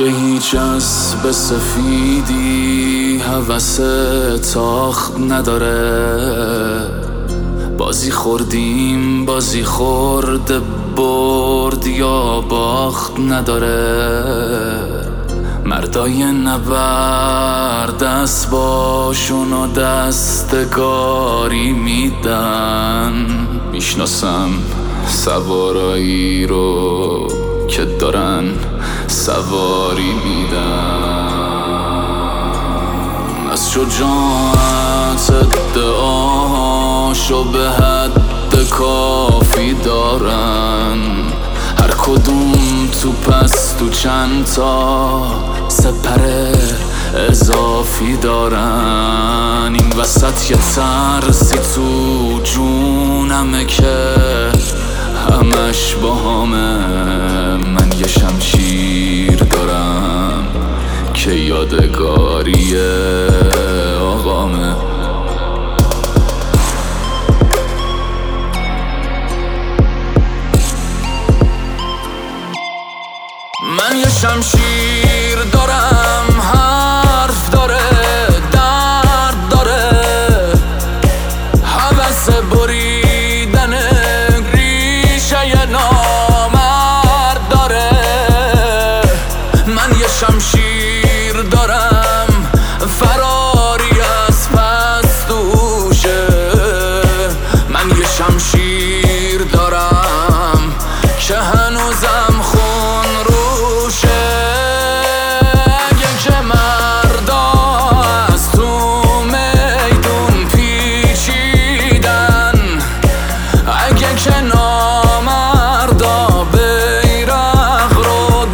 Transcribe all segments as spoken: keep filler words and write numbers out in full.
که هیچ از به سفیدی هوس تاخت نداره. بازی خوردیم بازی خورد برد یا باخت نداره. مردای نبرد اسباشون و دستگاری میدن. میشناسم سوارایی رو که دارن سواری میدن. از شجاعت ادعاشو به حد کافی دارن. هر کدوم تو پس تو چند تا سپر اضافی دارن. این وسط یه ترسی تو جونمه که همش با همه. من یه شمشیر دارم که یادگاری آقامه. من یه شمشیر دارم، حرف داره، درد داره، هوس بریدن ریشه نامرد داره. من یه شمشیر دارم، فراری از پس دوشه. من یه شمشیر دارم که هنوزم خون روشه. اگه که مردا از تو میدون پیچیدن، اگه که نامردا بیرق رو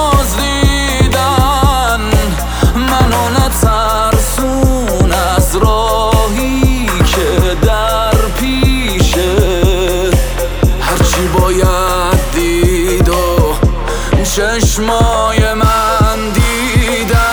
دزدیدن، منو نترسون از راهی که در پیشه. هرچی باید دید و چشمای من دیدن.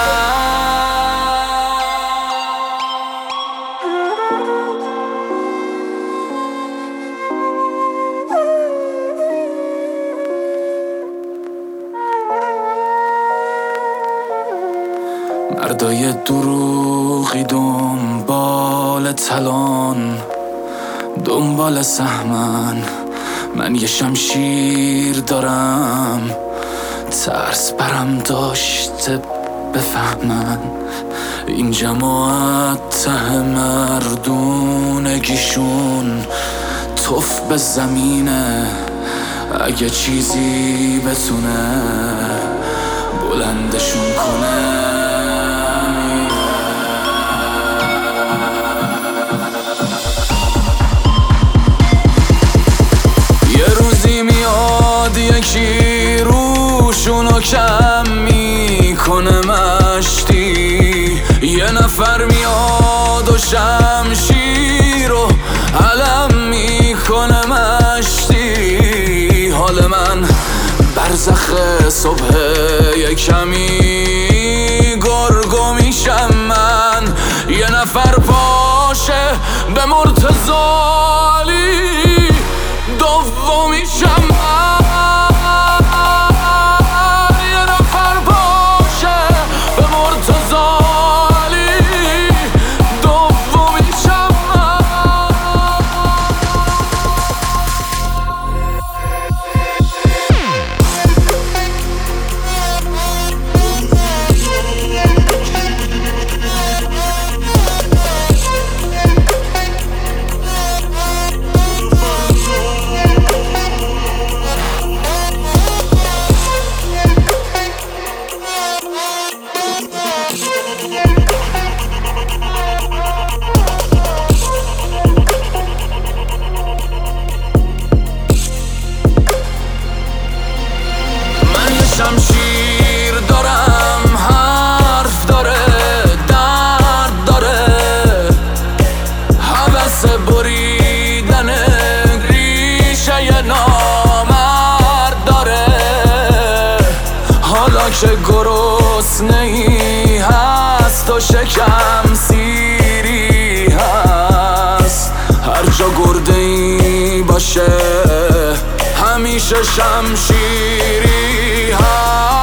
مردای دروغی دنبال تلان، دنبال سهمن. من یه شمشیر دارم، ترس برم داشته بفهمن. این جماعت ته مردونگیشون توف به زمینه. اگه چیزی بتونه بلندشون کنه. یکی روشونو کم میکنه مشتی. یه نفر میاد و شمشیر و علم میکنه مشتی. حال من برزخ صبح یه کمی گرگو میشم من. یه نفر پاشه به مرتضالی دومیشم من. شمشیر دارم، حرف داره، درد داره، هوس بریدن ریشه نامرد داره. حالا که گرسنه‌ای هست و شکم سیری هست، هر جا گرده‌ای باشه همیشه شمشیری هست.